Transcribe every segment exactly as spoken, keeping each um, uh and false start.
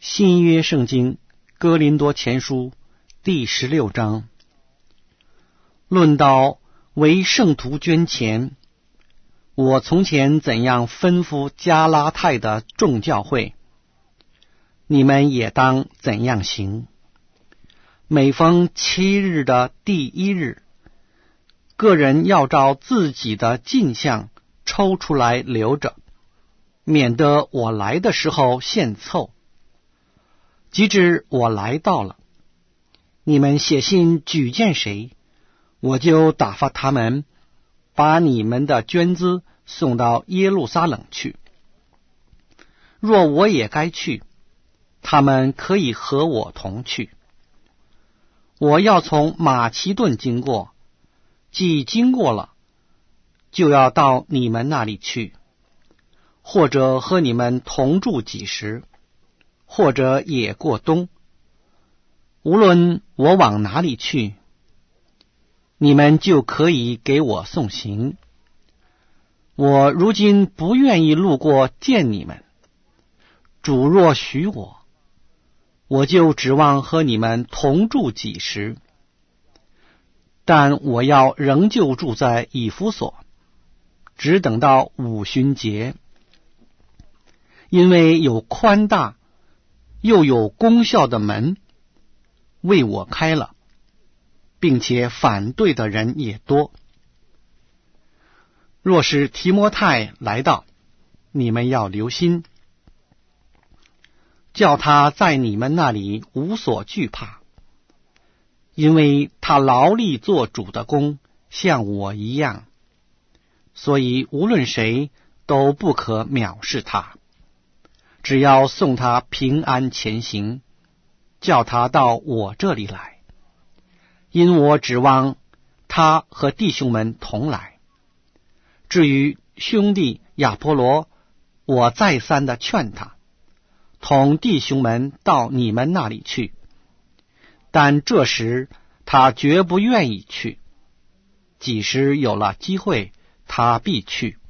新约圣经哥林多前书第十六章，论到为圣徒捐钱，我从前怎样吩咐加拉太的众教会，你们也当怎样行。每逢七日的第一日，个人要照自己的进项抽出来留着，免得我来的时候献凑。及至我来到了，你们写信举荐谁，我就打发他们把你们的捐资送到耶路撒冷去。若我也该去，他们可以和我同去。我要从马其顿经过，既经过了，就要到你们那里去，或者和你们同住几时，或者也过冬。无论我往哪里去，你们就可以给我送行。我如今不愿意路过见你们，主若许我，我就指望和你们同住几时。但我要仍旧住在以弗所，只等到五旬节，因为有宽大又有功效的门为我开了，并且反对的人也多。若是提摩太来到，你们要留心，叫他在你们那里无所惧怕，因为他劳力做主的工，像我一样，所以无论谁都不可藐视他，只要送他平安前行，叫他到我这里来，因我指望他和弟兄们同来。至于兄弟亚波罗，我再三的劝他同弟兄们到你们那里去，但这时他绝不愿意去，几时有了机会，他必去。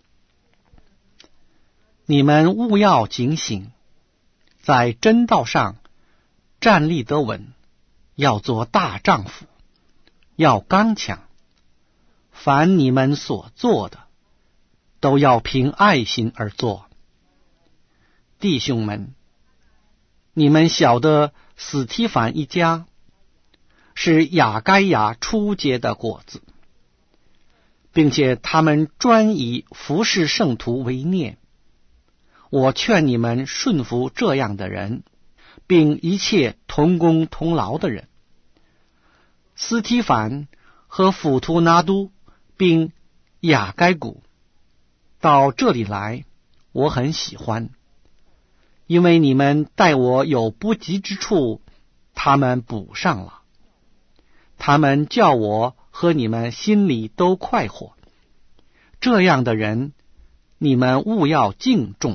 你们务要警醒，在真道上站立得稳，要做大丈夫，要刚强。凡你们所做的，都要凭爱心而做。弟兄们，你们晓得司提反一家是亚该亚初结的果子，并且他们专以服侍圣徒为念。我劝你们顺服这样的人，并一切同工同劳的人。司提反和辅图拿都并亚该古到这里来，我很喜欢，因为你们待我有不及之处，他们补上了。他们叫我和你们心里都快活。这样的人，你们务要敬重。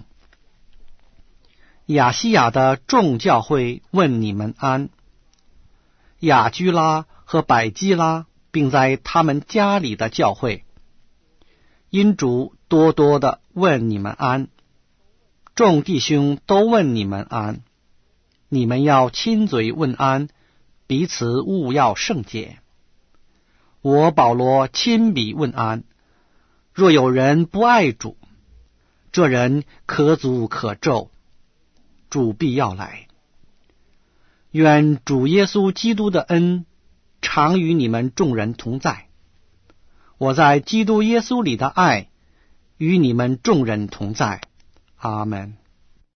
亚细亚的众教会问你们安。亚居拉和百基拉并在他们家里的教会，因主多多的问你们安。众弟兄都问你们安。你们要亲嘴问安，彼此务要圣洁。我保罗亲笔问安。若有人不爱主，这人可诅可咒，主必要来。愿主耶稣基督的恩常与你们众人同在。我在基督耶稣里的爱与你们众人同在。阿们。